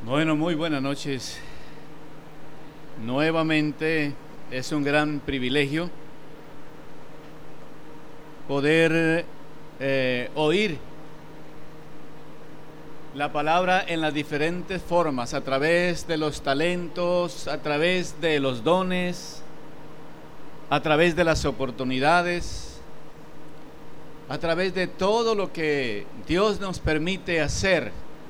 Bueno, muy buenas noches. Nuevamente es un gran privilegio poder oír la palabra en las diferentes formas, a través de los talentos, a través de los dones, a través de las oportunidades, a través de todo lo que Dios nos permite hacer.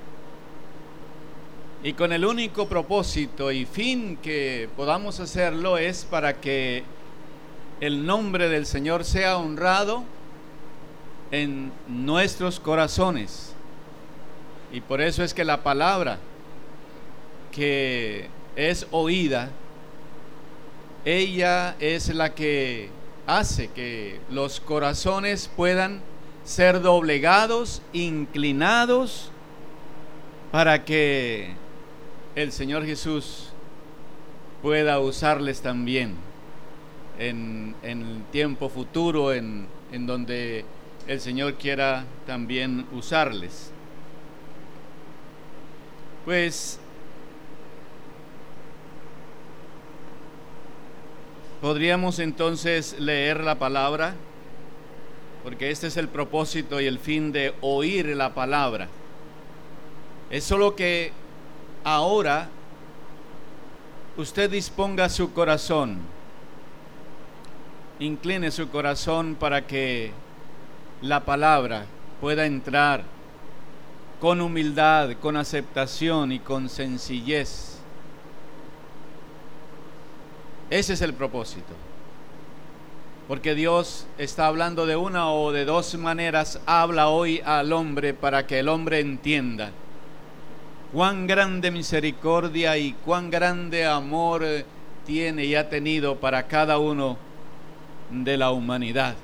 Y con el único propósito y fin que podamos hacerlo es para que el nombre del Señor sea honrado en nuestros corazones. Y por eso es que la palabra que es oída, ella es la que hace que los corazones puedan ser doblegados, inclinados, para que el Señor Jesús pueda usarles también en el tiempo futuro, en donde el Señor quiera también usarles. Pues podríamos entonces leer la palabra, porque este es el propósito y el fin de oír la palabra. Es solo que ahora usted disponga su corazón, incline su corazón para que la palabra pueda entrar con humildad, con aceptación y con sencillez. Ese es el propósito, porque Dios está hablando de una o de dos maneras. Habla hoy al hombre para que el hombre entienda cuán grande misericordia y cuán grande amor tiene y ha tenido para cada uno de la humanidad.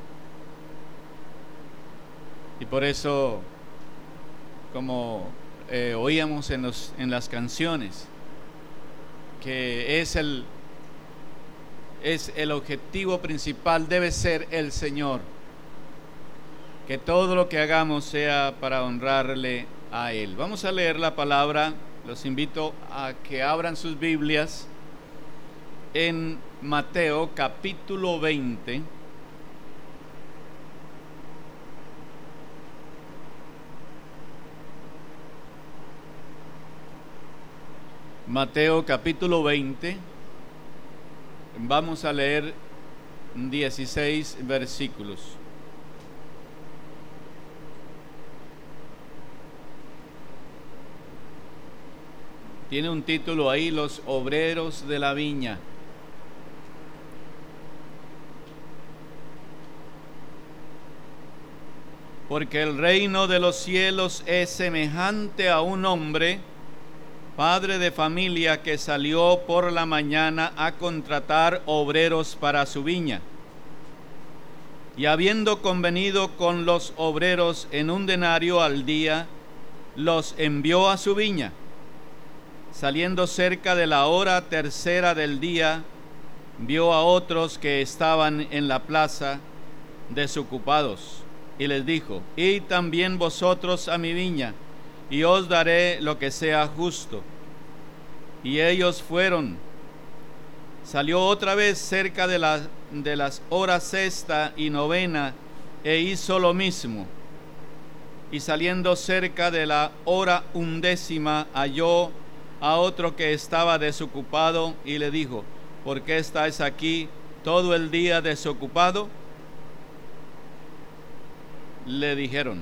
Y por eso, como oíamos en las canciones, que es el objetivo principal, debe ser el Señor. Que todo lo que hagamos sea para honrarle a Él. Vamos a leer la palabra. Los invito a que abran sus Biblias en Mateo capítulo 20. Mateo capítulo 20. Vamos a leer 16 versículos. Tiene un título ahí: Los obreros de la viña. Porque el reino de los cielos es semejante a un hombre, padre de familia, que salió por la mañana a contratar obreros para su viña. Y habiendo convenido con los obreros en 1 denario al día, los envió a su viña. Saliendo cerca de la hora tercera del día, vio a otros que estaban en la plaza desocupados, y les dijo: id también vosotros a mi viña, y os daré lo que sea justo. Y ellos fueron. Salió otra vez cerca de las horas sexta y novena, e hizo lo mismo. Y saliendo cerca de la hora 11, halló a otro que estaba desocupado, y le dijo: ¿por qué estáis aquí todo el día desocupado? Le dijeron: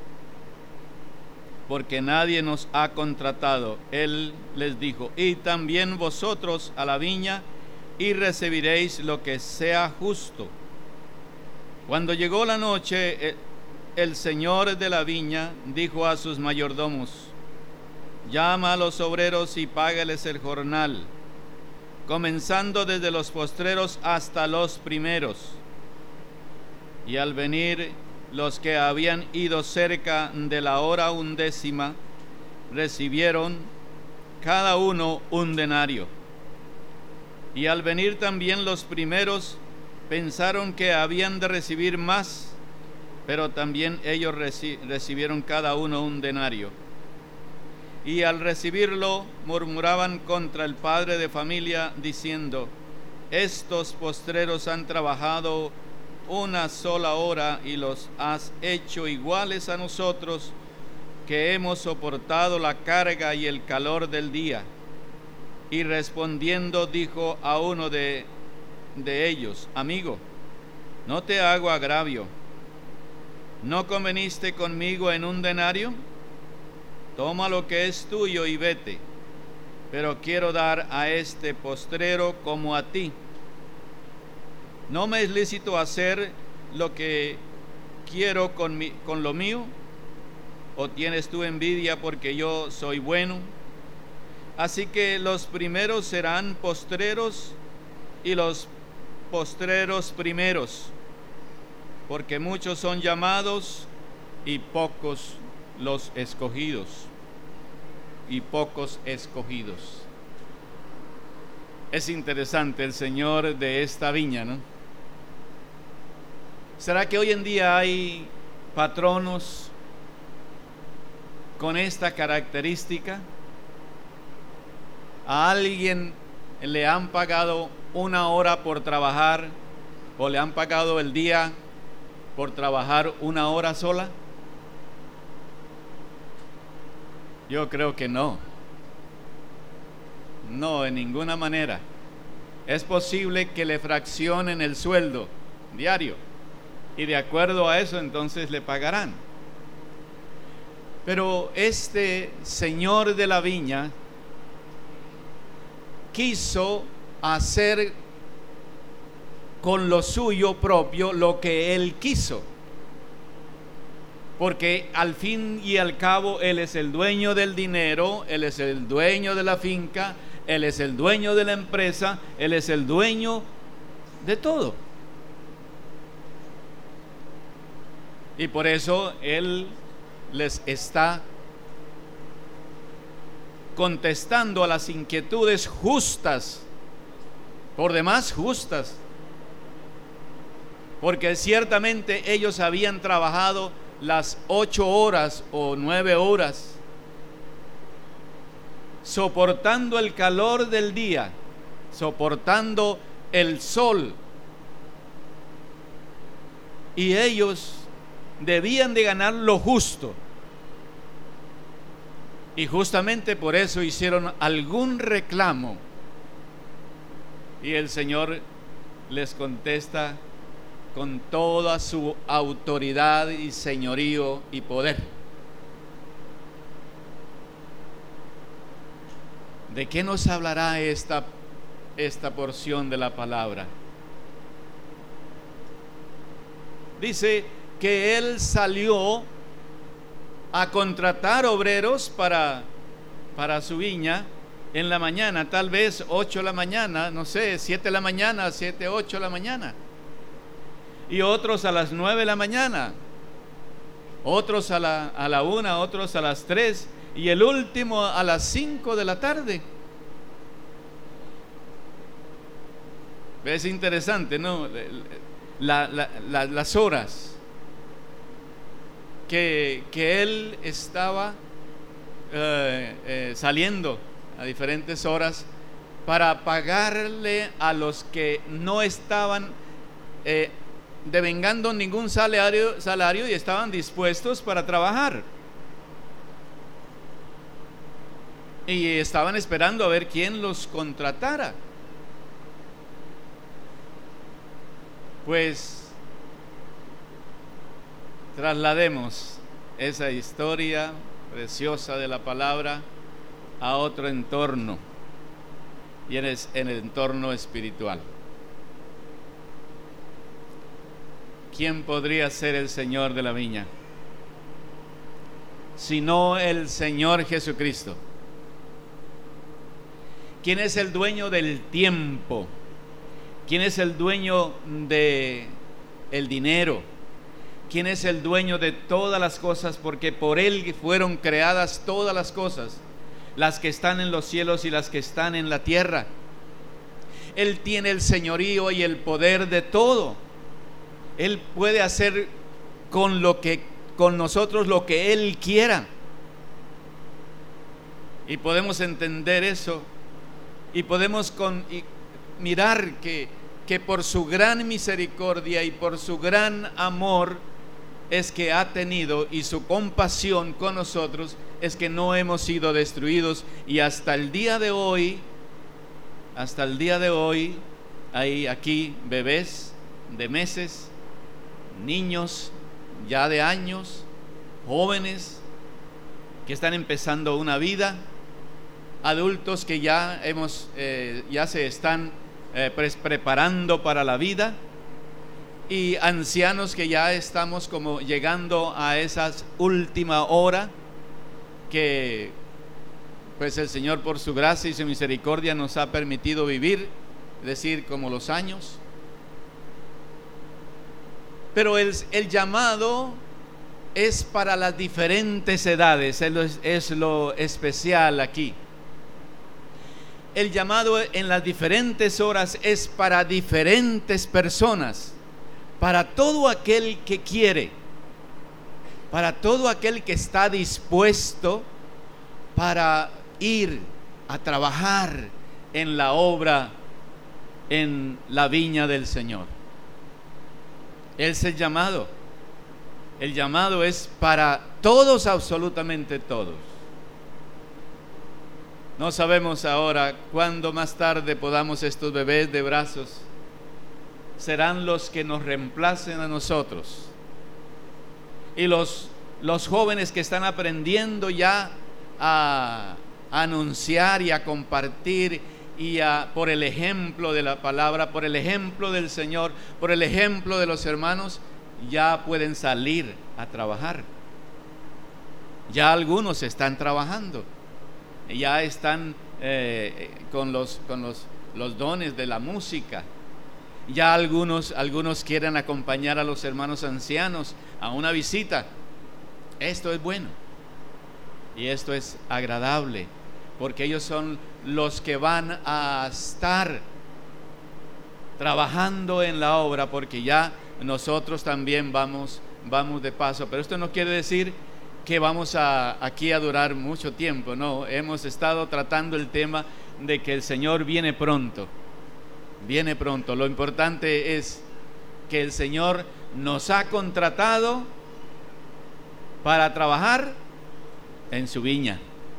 porque nadie nos ha contratado. Él les dijo: id también vosotros a la viña, y recibiréis lo que sea justo. Cuando llegó la noche, el señor de la viña dijo a sus mayordomos: llama a los obreros y págales el jornal, comenzando desde los postreros hasta los primeros. Y al venir los que habían ido cerca de la hora 11, recibieron cada uno 1 denario. Y al venir también los primeros, pensaron que habían de recibir más, pero también ellos recibieron cada uno 1 denario. y al recibirlo murmuraban contra el padre de familia, diciendo: estos postreros han trabajado una sola hora y los has hecho iguales a nosotros, que hemos soportado la carga y el calor del día. Y respondiendo dijo a uno de ellos: amigo, no te hago agravio, ¿no conveniste conmigo en un denario? Toma lo que es tuyo y vete, pero quiero dar a este postrero como a ti. ¿No me es lícito hacer lo que quiero con lo mío? ¿O tienes tú envidia porque yo soy bueno? Así que los primeros serán postreros y los postreros primeros, porque muchos son llamados y pocos los escogidos. Y pocos escogidos. Es interesante el Señor de esta viña, ¿no? ¿Será que hoy en día hay patronos con esta característica? ¿A alguien le han pagado una hora por trabajar o le han pagado el día por trabajar una hora sola? Yo creo que no. No, en ninguna manera. Es posible que le fraccionen el sueldo diario y de acuerdo a eso entonces le pagarán. Pero este señor de la viña quiso hacer con lo suyo propio lo que él quiso, porque al fin y al cabo él es el dueño del dinero, él es el dueño de la finca, él es el dueño de la empresa, él es el dueño de todo. Y por eso él les está contestando a las inquietudes justas, por demás justas, porque ciertamente ellos habían trabajado las 8 horas o 9 horas, soportando el calor del día, soportando el sol, y ellos debían de ganar lo justo. Y justamente por eso hicieron algún reclamo. Y el Señor les contesta con toda su autoridad y señorío y poder. ¿De qué nos hablará esta porción de la palabra? Dice que Él salió a contratar obreros para su viña en la mañana, tal vez 8 de la mañana, no sé, 7 de la mañana, 7, 8 de la mañana. Y otros a las 9 de la mañana, otros a la 1, otros a las 3 y el último a las 5 de la tarde. Es interesante, ¿no? Las horas que él estaba saliendo a diferentes horas para pagarle a los que no estaban devengando ningún salario y estaban dispuestos para trabajar. Y estaban esperando a ver quién los contratara. Pues traslademos esa historia preciosa de la palabra a otro entorno, y en el entorno espiritual. ¿Quién podría ser el Señor de la viña sino el Señor Jesucristo? ¿Quién es el dueño del tiempo? ¿Quién es el dueño de el dinero? ¿Quién es el dueño de todas las cosas? Porque por Él fueron creadas todas las cosas, las que están en los cielos y las que están en la tierra. Él tiene el señorío y el poder de todo. Él puede hacer con nosotros lo que Él quiera. Y podemos entender eso y podemos mirar que por su gran misericordia y por su gran amor es que ha tenido, y su compasión con nosotros es que no hemos sido destruidos. Y hasta el día de hoy hay aquí bebés de meses, niños ya de años, jóvenes que están empezando una vida, adultos que ya se están preparando para la vida, y ancianos que ya estamos como llegando a esa última hora que pues el Señor por su gracia y su misericordia nos ha permitido vivir, es decir, como los años. Pero el llamado es para las diferentes edades, es lo especial aquí. El llamado en las diferentes horas es para diferentes personas, para todo aquel que quiere, para todo aquel que está dispuesto para ir a trabajar en la obra, en la viña del Señor. Es el llamado. El llamado es para todos, absolutamente todos. No sabemos ahora cuándo más tarde podamos estos bebés de brazos serán los que nos reemplacen a nosotros. Y los jóvenes que están aprendiendo ya a anunciar y a compartir y por el ejemplo de la palabra, por el ejemplo del Señor, por el ejemplo de los hermanos, ya pueden salir a trabajar. Ya algunos están trabajando, ya están con los dones de la música. Ya algunos quieren acompañar a los hermanos ancianos a una visita. Esto es bueno y esto es agradable, porque ellos son los que van a estar trabajando en la obra, porque ya nosotros también vamos de paso. Pero esto no quiere decir que vamos aquí a durar mucho tiempo, no. Hemos estado tratando el tema de que el Señor viene pronto. Viene pronto. Lo importante es que el Señor nos ha contratado para trabajar en su viña.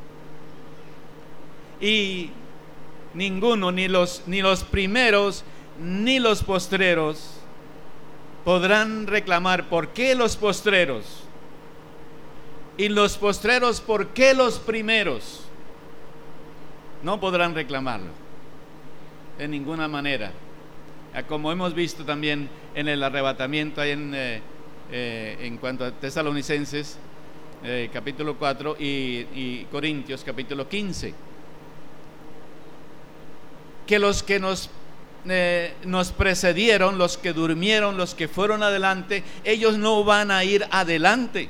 Y ninguno, ni los primeros ni los postreros podrán reclamar por qué los postreros, y los postreros por qué los primeros. No podrán reclamarlo en ninguna manera, como hemos visto también en el arrebatamiento ahí en cuanto a Tesalonicenses capítulo 4 y Corintios capítulo 15, que los que nos precedieron, los que durmieron, los que fueron adelante, ellos no van a ir adelante.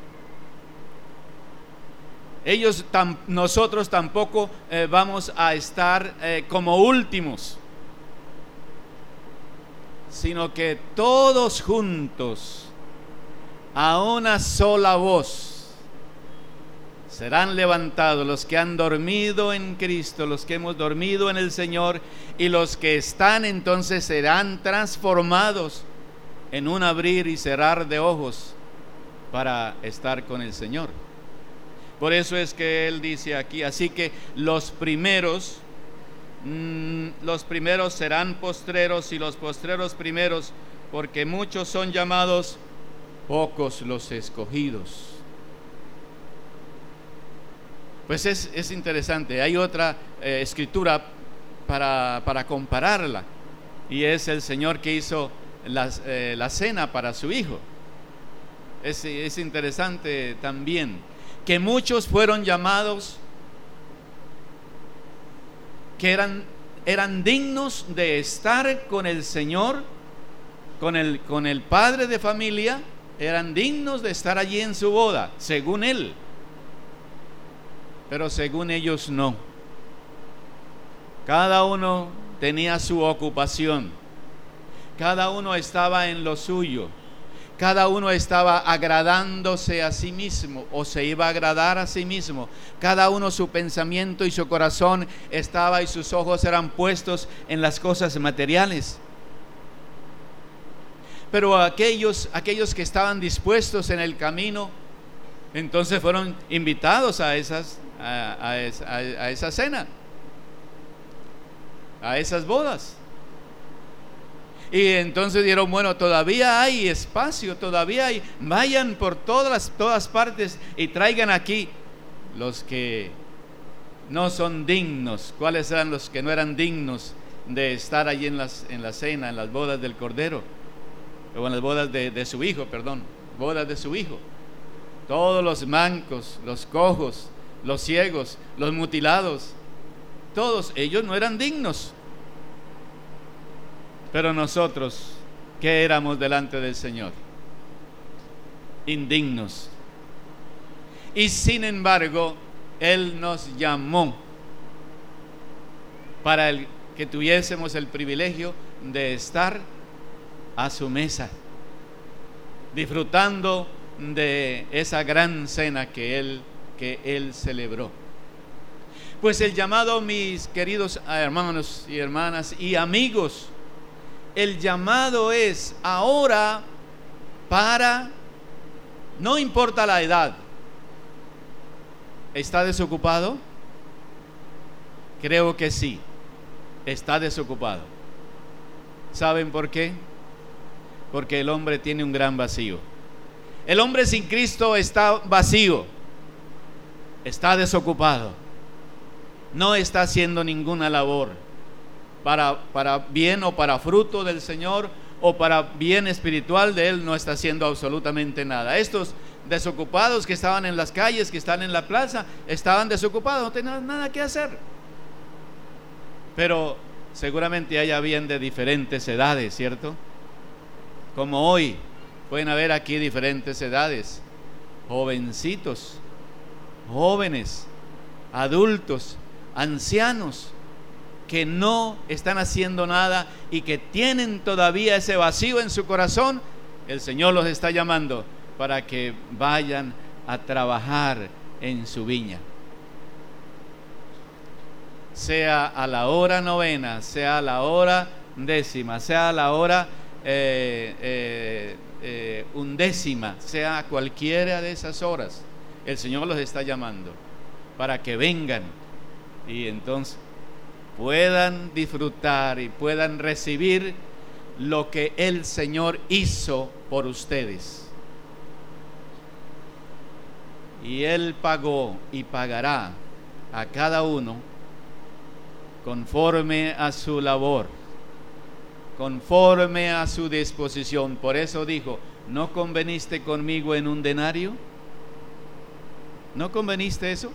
Nosotros tampoco vamos a estar como últimos, sino que todos juntos, a una sola voz, serán levantados los que han dormido en Cristo, los que hemos dormido en el Señor, y los que están entonces serán transformados en un abrir y cerrar de ojos para estar con el Señor. Por eso es que él dice aquí, así que los primeros serán postreros y los postreros primeros, porque muchos son llamados, pocos los escogidos. Pues es interesante. Hay otra escritura para compararla, y es el Señor que hizo la cena para su Hijo. Es interesante también que muchos fueron llamados que eran dignos de estar con el Señor, con el padre de familia, eran dignos de estar allí en su boda, según él, pero según ellos no. Cada uno tenía su ocupación, cada uno estaba en lo suyo, Cada uno estaba agradándose a sí mismo o se iba a agradar a sí mismo. Cada uno, su pensamiento y su corazón estaba y sus ojos eran puestos en las cosas materiales. Pero aquellos que estaban dispuestos en el camino, entonces fueron invitados a esa cena, a esas bodas. Y entonces dijeron, bueno, todavía hay espacio, todavía hay, vayan por todas partes y traigan aquí los que no son dignos. ¿Cuáles eran los que no eran dignos de estar allí en la cena, en las bodas del Cordero? O en las bodas de su hijo, bodas de su hijo. Todos los mancos, los cojos, los ciegos, los mutilados, todos ellos no eran dignos. Pero nosotros, ¿qué éramos delante del Señor? Indignos. Y sin embargo, Él nos llamó para que tuviésemos el privilegio de estar a su mesa, disfrutando de esa gran cena que Él celebró. Pues el llamado, mis queridos hermanos y hermanas y amigos, el llamado es ahora no importa la edad. ¿Está desocupado? Creo que sí, está desocupado. ¿Saben por qué? Porque el hombre tiene un gran vacío. El hombre sin Cristo está vacío, está desocupado, no está haciendo ninguna labor para bien o para fruto del Señor o para bien espiritual de Él. No está haciendo absolutamente nada. Estos desocupados que estaban en las calles, que están en la plaza, estaban desocupados, no tenían nada que hacer. Pero seguramente ahí habían de diferentes edades, ¿cierto? Como hoy pueden haber aquí diferentes edades, jovencitos, jóvenes, adultos, ancianos, que no están haciendo nada y que tienen todavía ese vacío en su corazón. El Señor los está llamando para que vayan a trabajar en su viña. Sea a la hora novena, sea a la hora décima, sea a la hora undécima, sea a cualquiera de esas horas, el Señor los está llamando para que vengan y entonces puedan disfrutar y puedan recibir lo que el Señor hizo por ustedes. Y Él pagó y pagará a cada uno conforme a su labor, conforme a su disposición. Por eso dijo, ¿no conveniste conmigo en un denario? ¿No conveniste eso?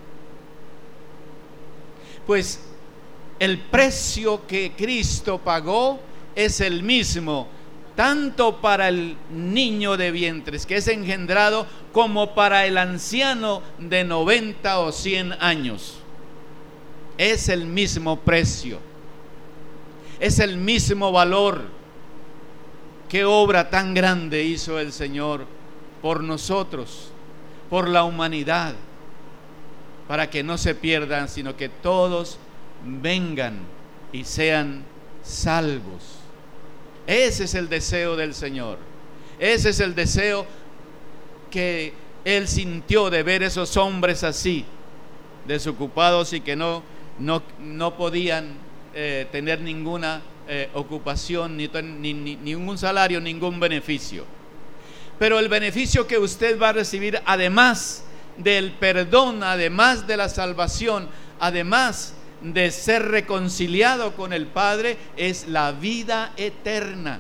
Pues el precio que Cristo pagó es el mismo, tanto para el niño de vientres que es engendrado, como para el anciano de 90 o 100 años. Es el mismo precio, es el mismo valor. Qué obra tan grande hizo el Señor por nosotros, por la humanidad, para que no se pierdan, sino que todos vengan y sean salvos. Ese es el deseo del Señor. Ese es el deseo que Él sintió de ver esos hombres así, desocupados y que no podían tener ninguna ocupación, ni ningún salario, ningún beneficio. Pero el beneficio que usted va a recibir, además del perdón, además de la salvación, además de ser reconciliado con el Padre, es la vida eterna.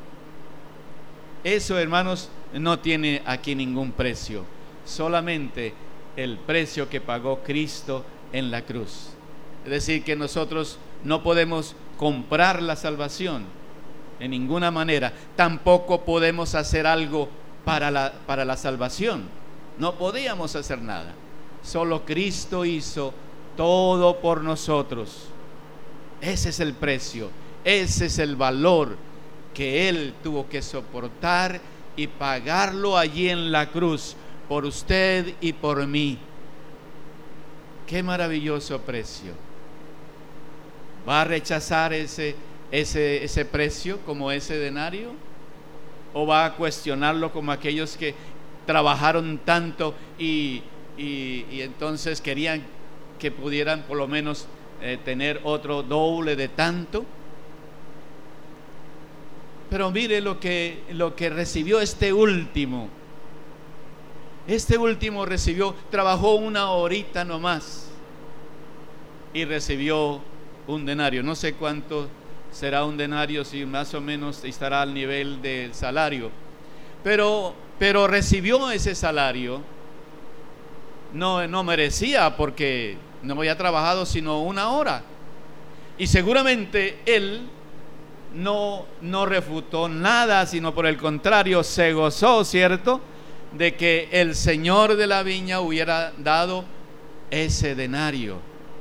Eso, hermanos, no tiene aquí ningún precio, solamente el precio que pagó Cristo en la cruz. Es decir, que nosotros no podemos comprar la salvación en ninguna manera, tampoco podemos hacer algo para la salvación. No podíamos hacer nada, solo Cristo hizo todo por nosotros. Ese es el precio, ese es el valor que Él tuvo que soportar y pagarlo allí en la cruz por usted y por mí. Qué maravilloso precio. ¿Va a rechazar ese precio como ese denario? ¿O va a cuestionarlo como aquellos que trabajaron tanto y entonces querían que pudieran por lo menos tener otro doble de tanto? Pero mire lo que recibió este último. Este último trabajó una horita nomás y recibió un denario. No sé cuánto será un denario, si más o menos estará al nivel del salario. Pero recibió ese salario. No merecía, porque no había trabajado sino una hora. Y seguramente él no refutó nada, sino por el contrario se gozó, ¿cierto?, de que el señor de la viña hubiera dado ese denario.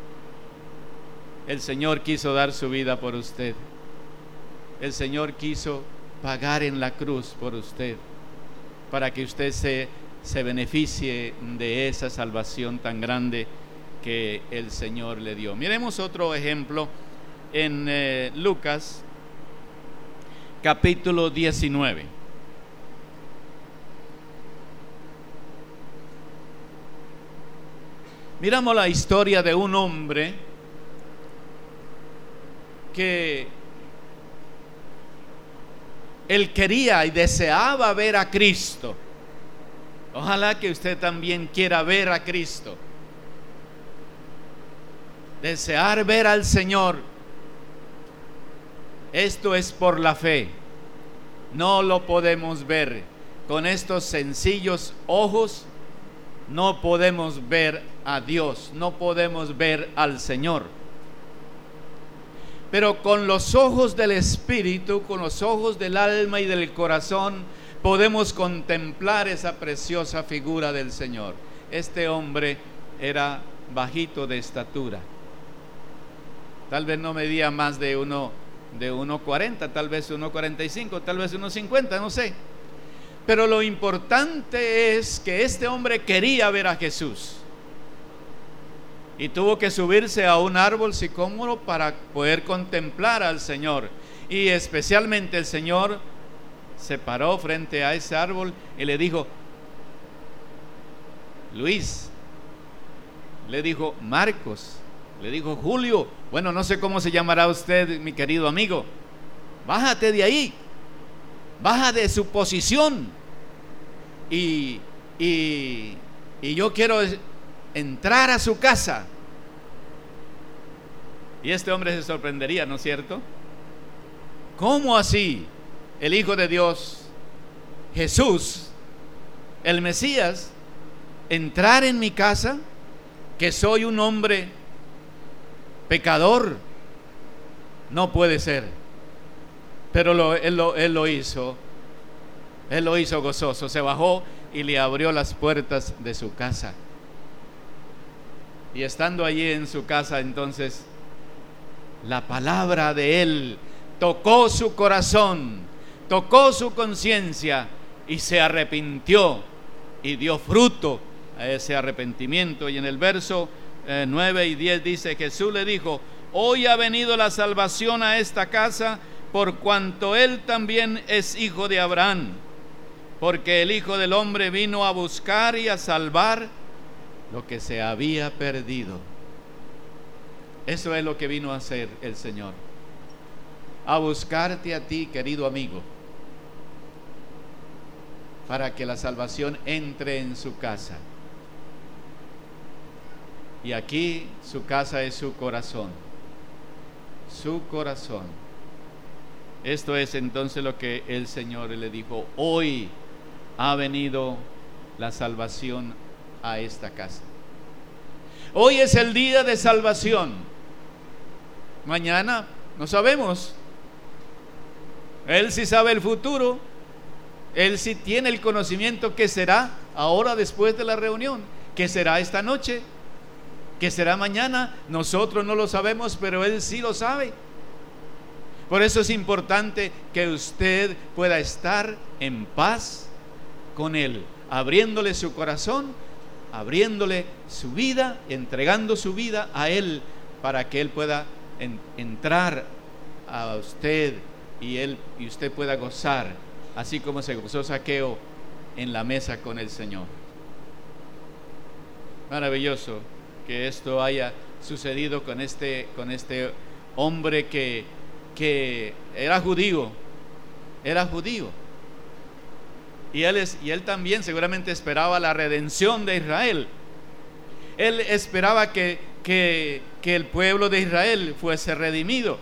El Señor quiso dar su vida por usted. El Señor quiso pagar en la cruz por usted, para que usted se beneficie de esa salvación tan grande que el Señor le dio. Miremos otro ejemplo en Lucas capítulo 19. Miramos la historia de un hombre que él quería y deseaba ver a Cristo. Ojalá que usted también quiera ver a Cristo. Desear ver al Señor. Esto es por la fe. No lo podemos ver con estos sencillos ojos. No podemos ver a Dios, no podemos ver al Señor. Pero con los ojos del Espíritu, con los ojos del alma y del corazón, podemos contemplar esa preciosa figura del Señor. Este hombre era bajito de estatura. Tal vez no medía más de 1.40, tal vez 1.45, tal vez 1.50, no sé. Pero lo importante es que este hombre quería ver a Jesús. Y tuvo que subirse a un árbol sicómoro para poder contemplar al Señor. Y especialmente el Señor se paró frente a ese árbol y le dijo: Luis, le dijo Marcos, le dijo Julio, bueno, no sé cómo se llamará usted, mi querido amigo, bájate de ahí, baja de su posición y yo quiero entrar a su casa. Y este hombre se sorprendería, ¿no es cierto? ¿Cómo así? El Hijo de Dios, Jesús, el Mesías, entrar en mi casa, que soy un hombre pecador. No puede ser. Pero él lo hizo. Él lo hizo gozoso. Se bajó y le abrió las puertas de su casa. Y estando allí en su casa, entonces la palabra de él tocó su corazón, tocó su conciencia, y se arrepintió y dio fruto a ese arrepentimiento. Y en el verso 9 y 10 dice: Jesús le dijo: hoy ha venido la salvación a esta casa, por cuanto él también es hijo de Abraham, porque el Hijo del Hombre vino a buscar y a salvar lo que se había perdido. Eso es lo que vino a hacer el Señor, a buscarte a ti, querido amigo, para que la salvación entre en su casa. Y aquí su casa es su corazón. Su corazón. Esto es entonces lo que el Señor le dijo: hoy ha venido la salvación a esta casa. Hoy es el día de salvación. Mañana no sabemos. Él sí sabe el futuro. Él sí tiene el conocimiento que será ahora después de la reunión, que será esta noche, que será mañana. Nosotros no lo sabemos, pero Él sí lo sabe. Por eso es importante que usted pueda estar en paz con Él, abriéndole su corazón, abriéndole su vida, entregando su vida a Él, para que Él pueda entrar a usted y usted pueda gozar, así como se gozó Zaqueo en la mesa con el Señor. Maravilloso que esto haya sucedido con este hombre que era judío, y él también seguramente esperaba la redención de Israel. Él esperaba que el pueblo de Israel fuese redimido,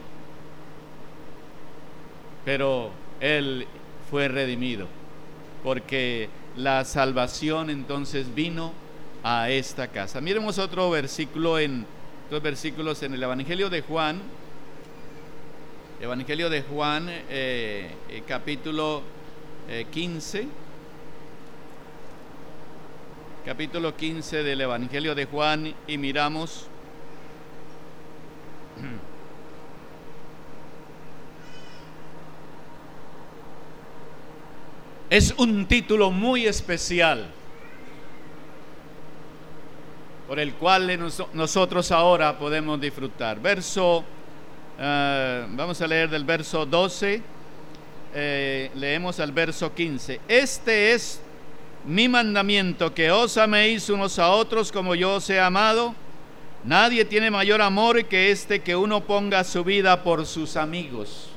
pero él fue redimido, porque la salvación entonces vino a esta casa. Miremos otros versículos en el Evangelio de Juan. Evangelio de Juan, capítulo 15. Capítulo 15 del Evangelio de Juan, y miramos es un título muy especial por el cual nosotros ahora podemos disfrutar. Vamos a leer del verso 12, leemos al verso 15. Este es mi mandamiento, que os améis unos a otros como yo os he amado. Nadie tiene mayor amor que este, que uno ponga su vida por sus amigos.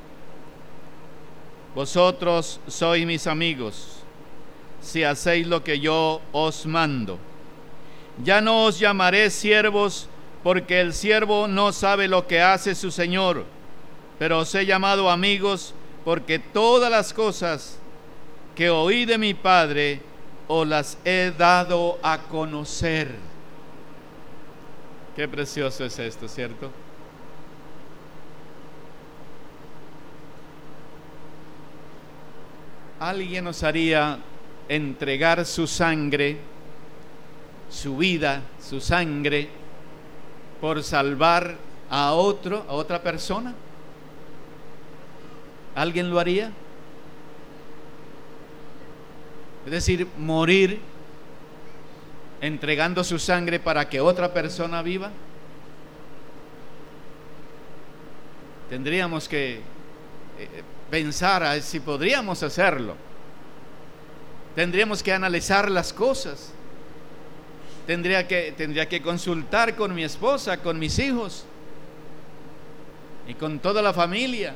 Vosotros sois mis amigos, si hacéis lo que yo os mando. Ya no os llamaré siervos, porque el siervo no sabe lo que hace su señor, pero os he llamado amigos, porque todas las cosas que oí de mi Padre os las he dado a conocer. Qué precioso es esto, ¿cierto? Alguien nos haría entregar su sangre, su vida, su sangre, por salvar a otra persona. ¿Alguien lo haría? Es decir, morir entregando su sangre para que otra persona viva. Tendríamos que pensar a si podríamos hacerlo. Tendríamos que analizar las cosas. Tendría que consultar con mi esposa, con mis hijos y con toda la familia.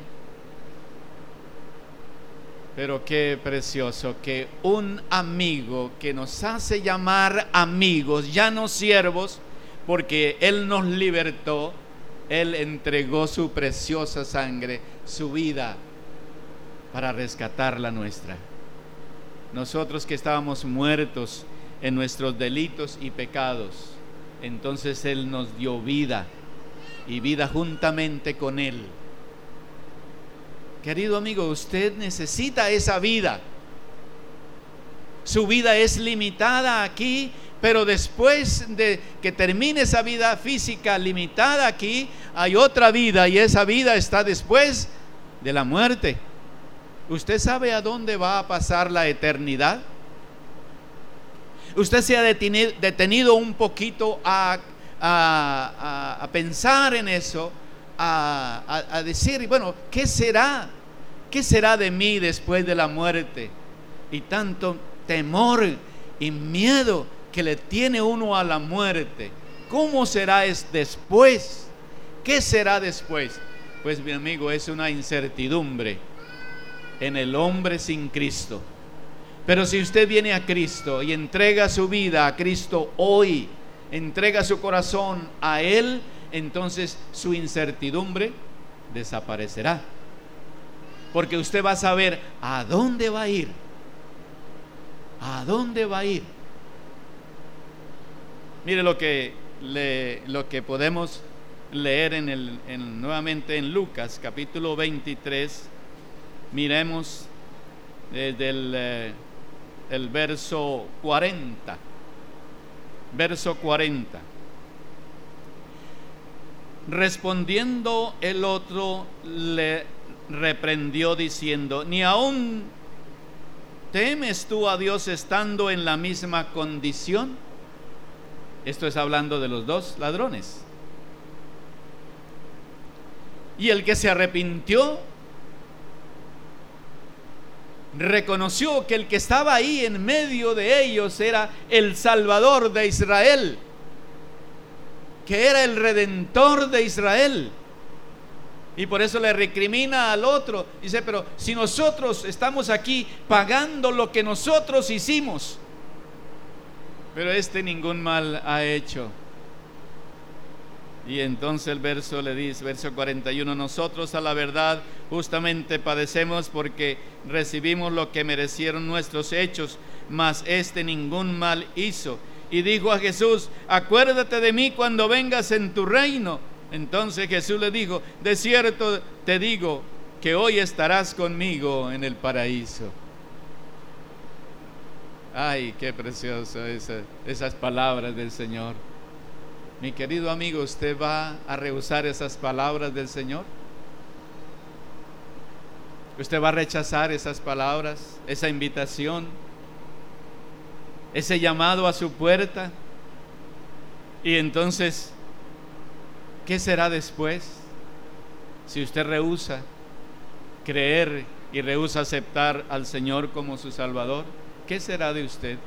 Pero qué precioso que un amigo que nos hace llamar amigos, ya no siervos, porque Él nos libertó, Él entregó su preciosa sangre, su vida, para rescatar la nuestra. Nosotros que estábamos muertos en nuestros delitos y pecados, entonces Él nos dio vida, y vida juntamente con Él. Querido amigo, usted necesita esa vida. Su vida es limitada aquí, pero después de que termine esa vida física limitada aquí, hay otra vida, y esa vida está después de la muerte. ¿Usted sabe a dónde va a pasar la eternidad? Usted se ha detenido un poquito a pensar en eso, a decir, bueno, ¿qué será? ¿Qué será de mí después de la muerte? Y tanto temor y miedo que le tiene uno a la muerte. ¿Cómo será después? ¿Qué será después? Pues mi amigo, es una incertidumbre en el hombre sin Cristo. Pero si usted viene a Cristo y entrega su vida a Cristo hoy, entrega su corazón a Él, entonces su incertidumbre desaparecerá. Porque usted va a saber a dónde va a ir. ¿A dónde va a ir? Mire lo que podemos leer nuevamente en Lucas capítulo 23. Miremos desde el verso 40. Verso 40. Respondiendo el otro le reprendió diciendo: ¿ni aún temes tú a Dios estando en la misma condición? Esto es hablando de los dos ladrones. Y el que se arrepintió reconoció que el que estaba ahí en medio de ellos era el Salvador de Israel, que era el Redentor de Israel. Y por eso le recrimina al otro. Dice: pero si nosotros estamos aquí pagando lo que nosotros hicimos, pero este ningún mal ha hecho. Y entonces el verso le dice, verso 41: nosotros a la verdad justamente padecemos porque recibimos lo que merecieron nuestros hechos, mas este ningún mal hizo. Y dijo a Jesús: acuérdate de mí cuando vengas en tu reino. Entonces Jesús le dijo: de cierto te digo que hoy estarás conmigo en el paraíso. Ay, qué precioso esas palabras del Señor. Mi querido amigo, ¿usted va a rehusar esas palabras del Señor? ¿Usted va a rechazar esas palabras, esa invitación, ese llamado a su puerta? Y entonces, ¿qué será después? Si usted rehúsa creer y rehúsa aceptar al Señor como su Salvador, ¿qué será de usted?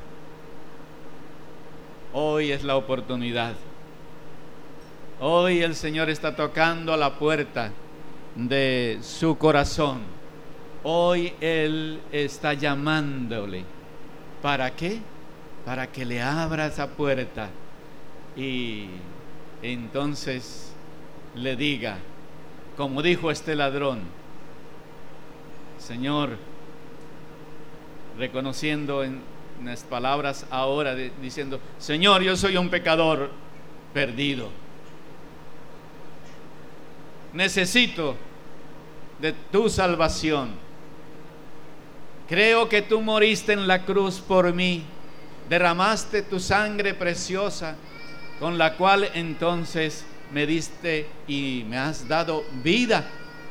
Hoy es la oportunidad. Hoy el Señor está tocando a la puerta de su corazón. Hoy Él está llamándole. ¿Para qué? Para que le abra esa puerta y entonces le diga, como dijo este ladrón: Señor, reconociendo en las palabras ahora, diciendo: Señor, yo soy un pecador perdido. Necesito de tu salvación. Creo que tú moriste en la cruz por mí, derramaste tu sangre preciosa, con la cual entonces me diste y me has dado vida.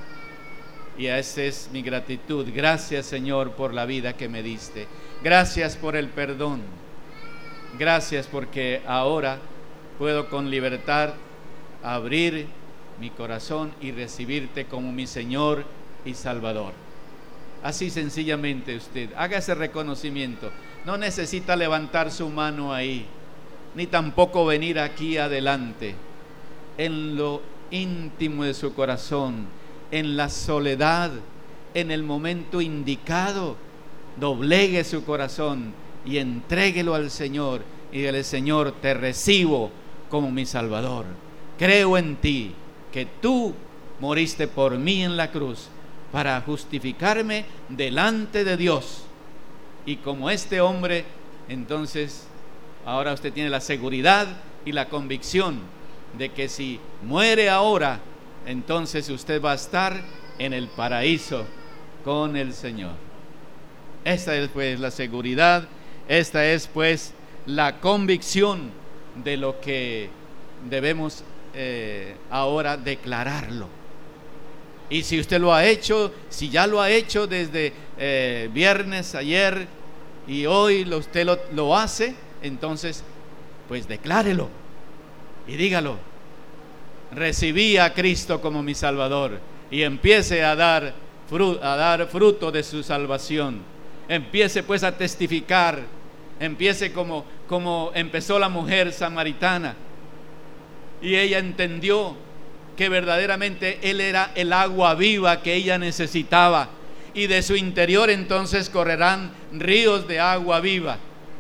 Y esa es mi gratitud. Gracias, Señor, por la vida que me diste. Gracias por el perdón. Gracias porque ahora puedo con libertad abrir mi corazón y recibirte como mi Señor y Salvador. Así sencillamente usted haga ese reconocimiento. No necesita levantar su mano ahí, ni tampoco venir aquí adelante. En lo íntimo de su corazón, en la soledad, en el momento indicado, doblegue su corazón y entréguelo al Señor y dile: Señor, te recibo como mi Salvador. Creo en ti, que tú moriste por mí en la cruz para justificarme delante de Dios. Y como este hombre, entonces ahora usted tiene la seguridad y la convicción de que si muere ahora, entonces usted va a estar en el paraíso con el Señor. Esta es pues la seguridad, esta es pues la convicción de lo que debemos ahora declararlo. Y si usted lo ha hecho, si ya lo ha hecho desde viernes, ayer y hoy usted lo hace, entonces pues declárelo y dígalo: recibí a Cristo como mi Salvador, y empiece a dar fruto de su salvación. Empiece pues a testificar, empiece como empezó la mujer samaritana, y ella entendió que verdaderamente Él era el agua viva que ella necesitaba, y de su interior entonces correrán ríos de agua viva.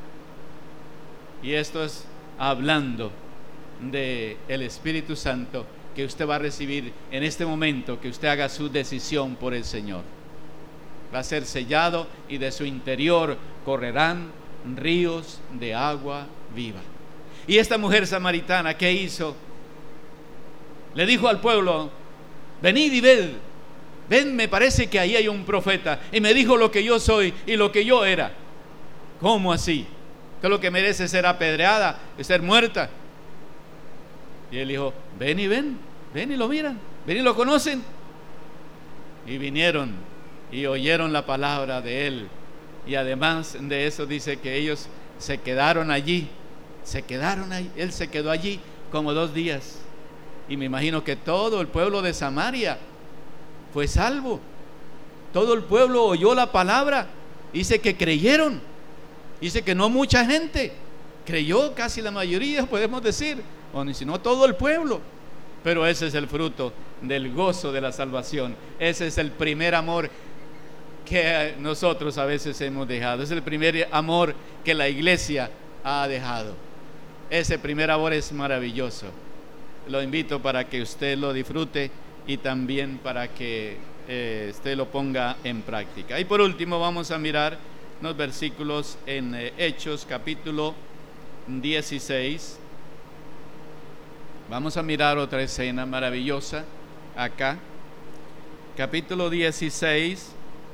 Y esto es hablando de el Espíritu Santo que usted va a recibir en este momento que usted haga su decisión por el Señor. Va a ser sellado y de su interior correrán ríos de agua viva. Y esta mujer samaritana, ¿qué hizo? Le dijo al pueblo: venid y ved, me parece que ahí hay un profeta, y me dijo lo que yo soy y lo que yo era. ¿Cómo así? ¿Qué es lo que merece ser apedreada, ser muerta? Y él dijo: ven y ven. ven y lo miran, ven y lo conocen. Y vinieron y oyeron la palabra de él. Y además de eso dice que ellos se quedaron allí. Él se quedó allí como 2 días. Y me imagino que todo el pueblo de Samaria fue salvo. Todo el pueblo oyó la palabra. Dice que creyeron. Dice que no mucha gente creyó, casi la mayoría podemos decir, o ni si no todo el pueblo. Pero ese es el fruto del gozo de la salvación. Ese es el primer amor que nosotros a veces hemos dejado. Es el primer amor que la iglesia ha dejado. Ese primer amor es maravilloso. Lo invito para que usted lo disfrute y también para que usted lo ponga en práctica. Y por último vamos a mirar unos versículos en Hechos capítulo 16. Vamos a mirar otra escena maravillosa acá. Capítulo 16.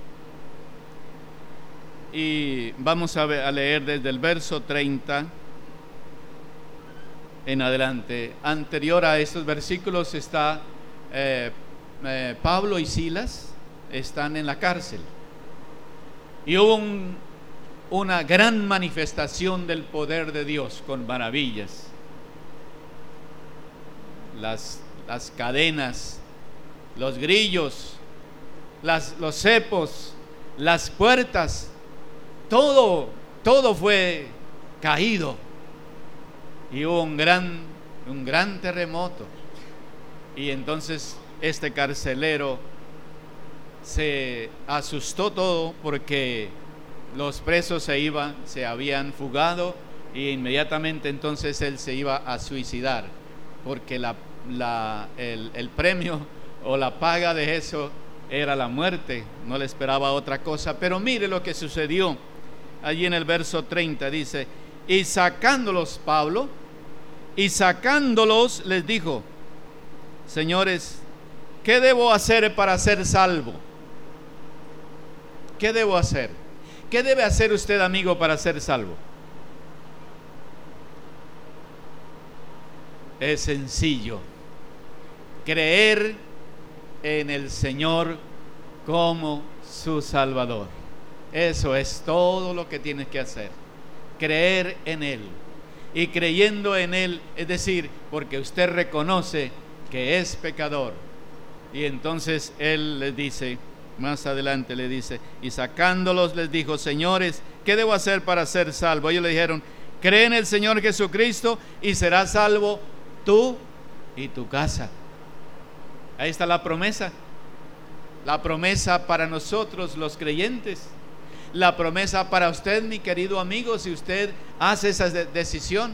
Y vamos a leer desde el verso 30 en adelante. Anterior a estos versículos está Pablo y Silas están en la cárcel. Y hubo una gran manifestación del poder de Dios con maravillas. Las cadenas, los grillos, los cepos, las puertas, todo fue caído. Y hubo un gran terremoto. Y entonces este carcelero se asustó todo porque los presos se habían fugado, y inmediatamente entonces él se iba a suicidar, porque el premio o la paga de eso era la muerte. No le esperaba otra cosa. Pero mire lo que sucedió allí en el verso 30. Dice: y sacándolos Pablo, les dijo: señores, ¿qué debo hacer para ser salvo? ¿Qué debo hacer? ¿Qué debe hacer usted, amigo, para ser salvo? Es sencillo: creer en el Señor como su Salvador. Eso es todo lo que tienes que hacer. Creer en Él. Y creyendo en Él, es decir, porque usted reconoce que es pecador. Y entonces Él les dice, más adelante le dice: y sacándolos les dijo: señores, ¿qué debo hacer para ser salvo? Ellos le dijeron: cree en el Señor Jesucristo y serás salvo tú y tu casa. Ahí está la promesa para nosotros los creyentes, la promesa para usted, mi querido amigo, si usted hace esa decisión,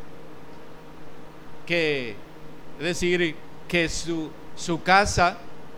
es decir, que su casa,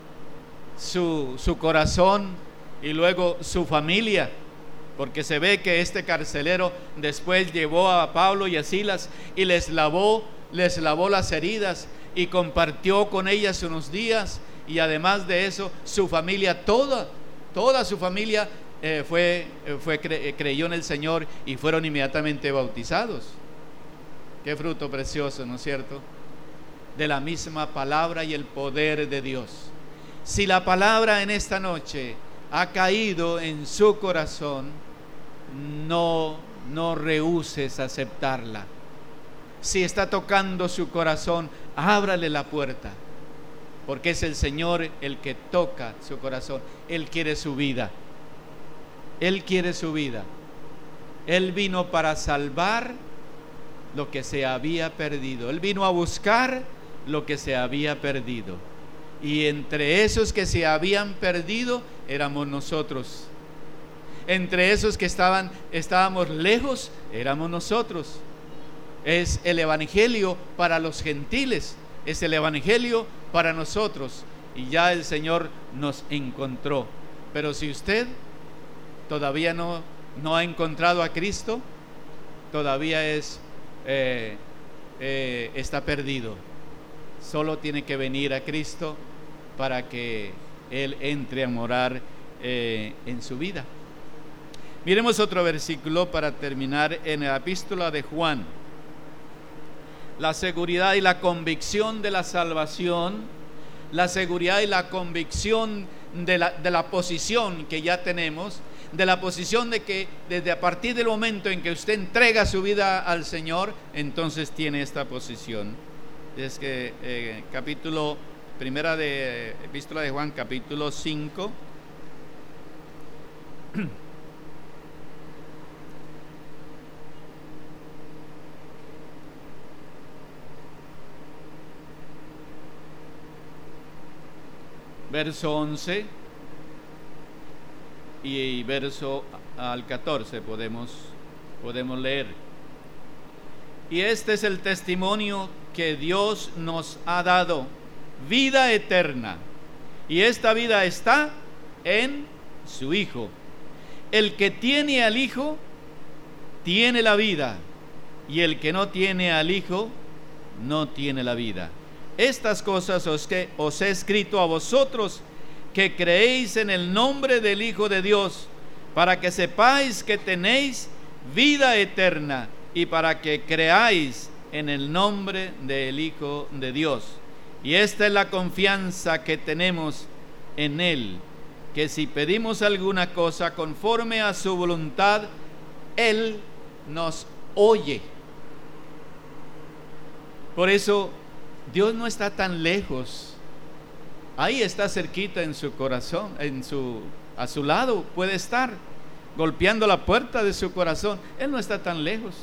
su corazón y luego su familia, porque se ve que este carcelero después llevó a Pablo y a Silas y les lavó las heridas y compartió con ellas unos días. Y además de eso, su familia, toda su familia creyó en el Señor y fueron inmediatamente bautizados. Qué fruto precioso, ¿no es cierto? De la misma palabra y el poder de Dios. Si la palabra en esta noche ha caído en su corazón, no rehúses aceptarla. Si está tocando su corazón, ábrale la puerta, porque es el Señor el que toca su corazón. Él quiere su vida. Él quiere su vida. Él vino para salvar lo que se había perdido. Él vino a buscar lo que se había perdido. Y entre esos que se habían perdido éramos nosotros. Entre esos que estábamos lejos éramos nosotros. Es el evangelio para los gentiles, es el evangelio para nosotros, y ya el Señor nos encontró. Pero si usted todavía no ha encontrado a Cristo, todavía está perdido. Solo tiene que venir a Cristo para que Él entre a morar en su vida. Miremos otro versículo para terminar, en la epístola de Juan. la seguridad y la convicción de la salvación, la seguridad y la convicción de la posición que ya tenemos, de la posición de que desde a partir del momento en que usted entrega su vida al Señor, entonces tiene esta posición. Es que primera de Epístola de Juan, capítulo 5, verso 11 y verso al 14 podemos leer. Y este es el testimonio que Dios nos ha dado, vida eterna, y esta vida está en su Hijo. El que tiene al Hijo tiene la vida, y el que no tiene al Hijo no tiene la vida. Estas cosas os he escrito a vosotros que creéis en el nombre del Hijo de Dios, para que sepáis que tenéis vida eterna, y para que creáis en el nombre del Hijo de Dios. Y esta es la confianza que tenemos en Él, que si pedimos alguna cosa conforme a su voluntad, Él nos oye. Por eso Dios no está tan lejos. Ahí está cerquita en su corazón, a su lado puede estar, golpeando la puerta de su corazón. Él no está tan lejos.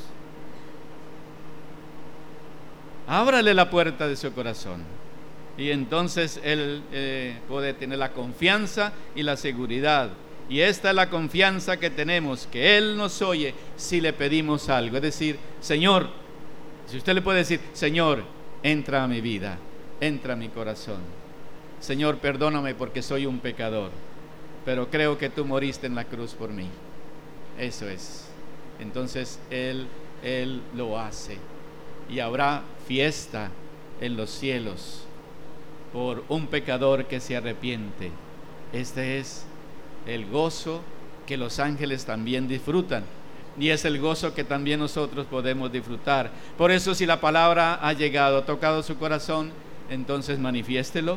Ábrale la puerta de su corazón, y entonces Él puede tener la confianza y la seguridad. Y esta es la confianza que tenemos, que Él nos oye si le pedimos algo. Es decir, Señor, si usted le puede decir: Señor, entra a mi vida, entra a mi corazón. Señor, perdóname porque soy un pecador, pero creo que tú moriste en la cruz por mí. Eso es. Entonces Él lo hace, y habrá fiesta en los cielos por un pecador que se arrepiente. Este es el gozo que los ángeles también disfrutan, y es el gozo que también nosotros podemos disfrutar. Por eso, si la palabra ha llegado, ha tocado su corazón, entonces manifiéstelo,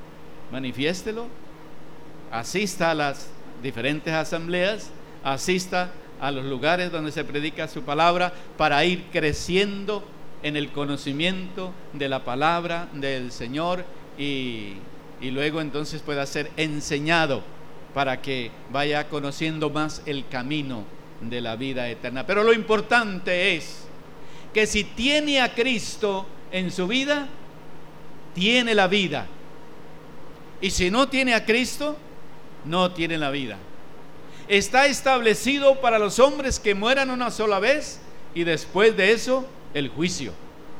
asista a las diferentes asambleas, asista a los lugares donde se predica su palabra, para ir creciendo en el conocimiento de la palabra del Señor, y luego entonces pueda ser enseñado para que vaya conociendo más el camino de la vida eterna. Pero lo importante es que si tiene a Cristo en su vida, tiene la vida, y si no tiene a Cristo, no tiene la vida. Está establecido para los hombres que mueran una sola vez, y después de eso el juicio.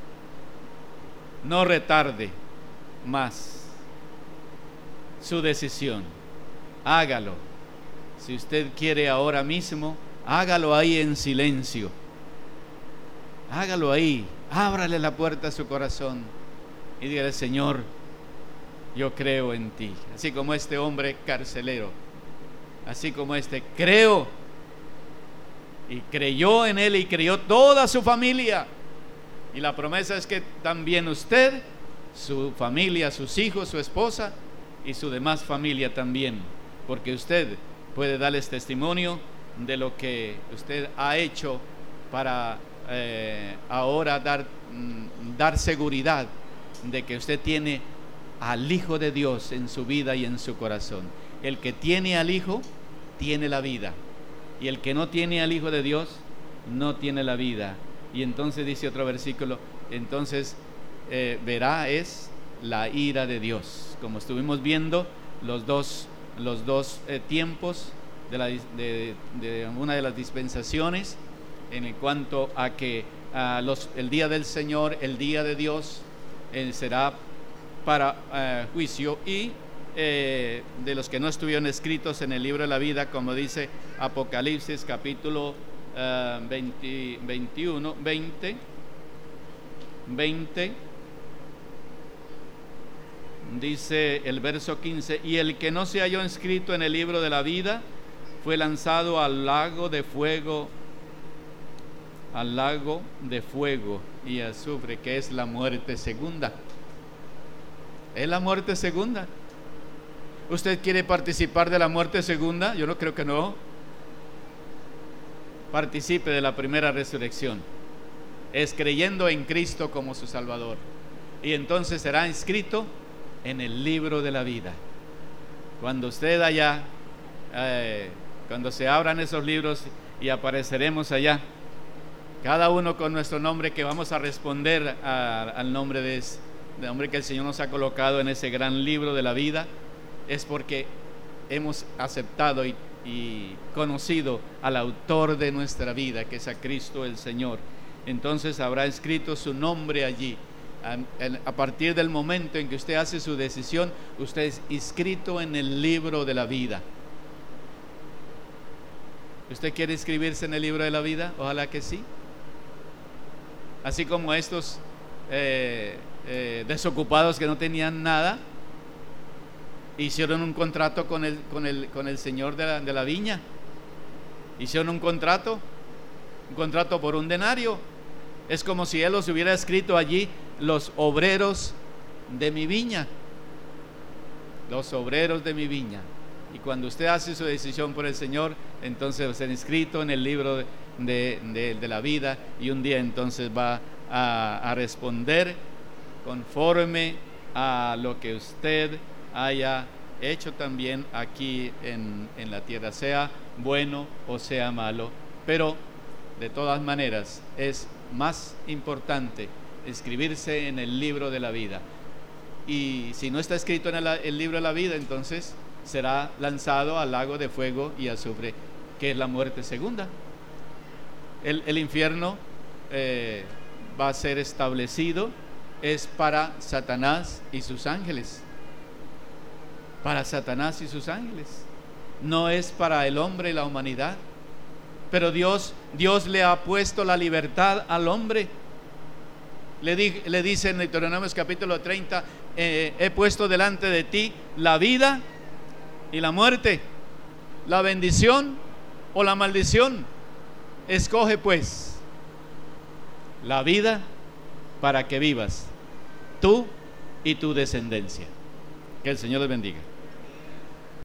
No retarde más su decisión, hágalo. Si usted quiere ahora mismo, hágalo ahí en silencio, hágalo ahí, ábrale la puerta a su corazón y dígale: Señor, yo creo en ti, así como este hombre carcelero, así como creo, y creyó en Él, y creyó toda su familia. Y la promesa es que también usted, su familia, sus hijos, su esposa y su demás familia también, porque usted puede darles testimonio de lo que usted ha hecho para ahora dar seguridad de que usted tiene al Hijo de Dios en su vida y en su corazón. El que tiene al Hijo tiene la vida, y el que no tiene al Hijo de Dios no tiene la vida. Y entonces dice otro versículo, entonces verá es la ira de Dios, como estuvimos viendo los dos tiempos de una de las dispensaciones, en cuanto a que el día del Señor, el día de Dios, será para juicio, y de los que no estuvieron escritos en el libro de la vida, como dice Apocalipsis capítulo 20, dice el verso 15: y el que no se halló inscrito en el libro de la vida fue lanzado al lago de fuego al lago de fuego y azufre, que es la muerte segunda. Es la muerte segunda. ¿Usted quiere participar de la muerte segunda? Yo no creo que no. Participe de la primera resurrección. Es creyendo en Cristo como su Salvador. Y entonces será inscrito en el libro de la vida. Cuando usted allá, cuando se abran esos libros y apareceremos allá, cada uno con nuestro nombre, que vamos a responder al nombre del nombre que el Señor nos ha colocado en ese gran libro de la vida, es porque hemos aceptado y conocido al autor de nuestra vida, que es a Cristo el Señor. Entonces habrá escrito su nombre allí. A partir del momento en que usted hace su decisión, usted es inscrito en el libro de la vida. ¿Usted quiere inscribirse en el libro de la vida? Ojalá que sí. Así como estos desocupados que no tenían nada, hicieron un contrato con el señor de la viña. Hicieron un contrato por un denario. Es como si él los hubiera escrito allí: los obreros de mi viña. Los obreros de mi viña. Y cuando usted hace su decisión por el Señor, entonces va a ser inscrito en el libro de la vida, y un día entonces va a responder conforme a lo que usted haya hecho también aquí en la tierra, sea bueno o sea malo. Pero de todas maneras es más importante inscribirse en el libro de la vida. Y si no está escrito en el libro de la vida, entonces será lanzado al lago de fuego y azufre, que es la muerte segunda. El infierno va a ser establecido, es para Satanás y sus ángeles. Para Satanás y sus ángeles. No es para el hombre y la humanidad. Pero Dios le ha puesto la libertad al hombre. Le dice en Deuteronomio capítulo 30: he puesto delante de ti la vida y la muerte, la bendición o la maldición. Escoge pues la vida para que vivas tú y tu descendencia. Que el Señor les bendiga.